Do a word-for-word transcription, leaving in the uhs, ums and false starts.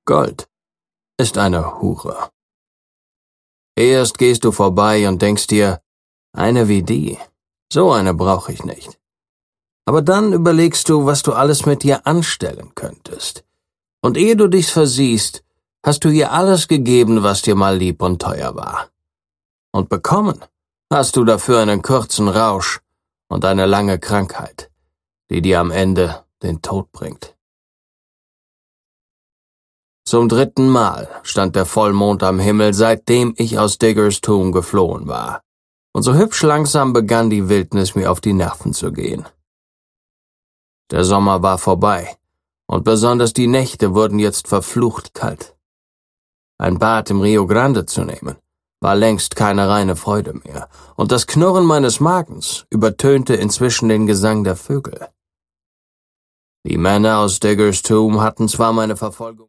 Gold ist eine Hure. Erst gehst du vorbei und denkst dir, eine wie die, so eine brauche ich nicht. Aber dann überlegst du, was du alles mit ihr anstellen könntest. Und ehe du dich's versiehst, hast du ihr alles gegeben, was dir mal lieb und teuer war. Und bekommen hast du dafür einen kurzen Rausch und eine lange Krankheit, die dir am Ende den Tod bringt. Zum dritten Mal stand der Vollmond am Himmel, seitdem ich aus Diggers Tomb geflohen war. Und so hübsch langsam begann die Wildnis mir auf die Nerven zu gehen. Der Sommer war vorbei, und besonders die Nächte wurden jetzt verflucht kalt. Ein Bad im Rio Grande zu nehmen, war längst keine reine Freude mehr, und das Knurren meines Magens übertönte inzwischen den Gesang der Vögel. Die Männer aus Diggers Tomb hatten zwar meine Verfolgung